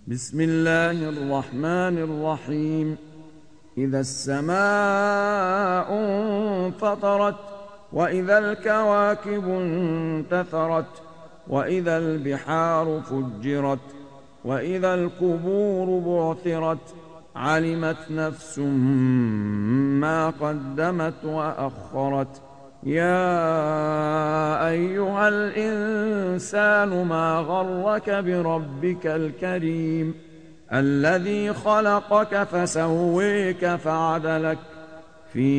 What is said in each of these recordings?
بسم الله الرحمن الرحيم. إذا السماء انفطرت وإذا الكواكب انتثرت وإذا البحار فجرت وإذا القبور بعثرت علمت نفس ما قدمت وأخرت. يا أيها الإنسان ما غرك بربك الكريم الذي خلقك فسويك فعدلك في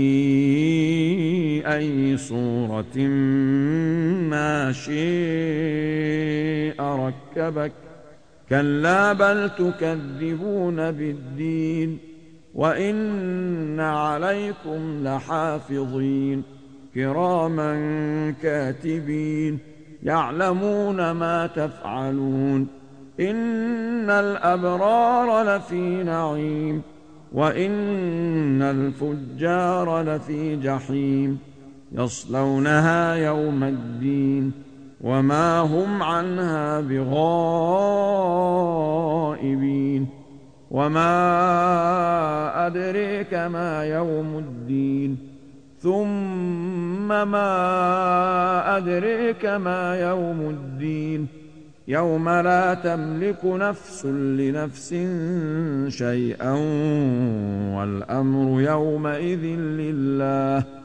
أي صورة ما شاء ركبك. كلا بل تكذبون بالدين وإن عليكم لحافظين كراما كاتبين يعلمون ما تفعلون. إن الأبرار لفي نعيم وإن الفجار لفي جحيم يصلونها يوم الدين وما هم عنها بغائبين. وما أدريك ما يوم الدين ثم ما أدريك ما يوم الدين يوم لا تملك نفس لنفس شيئا والأمر يومئذ لله.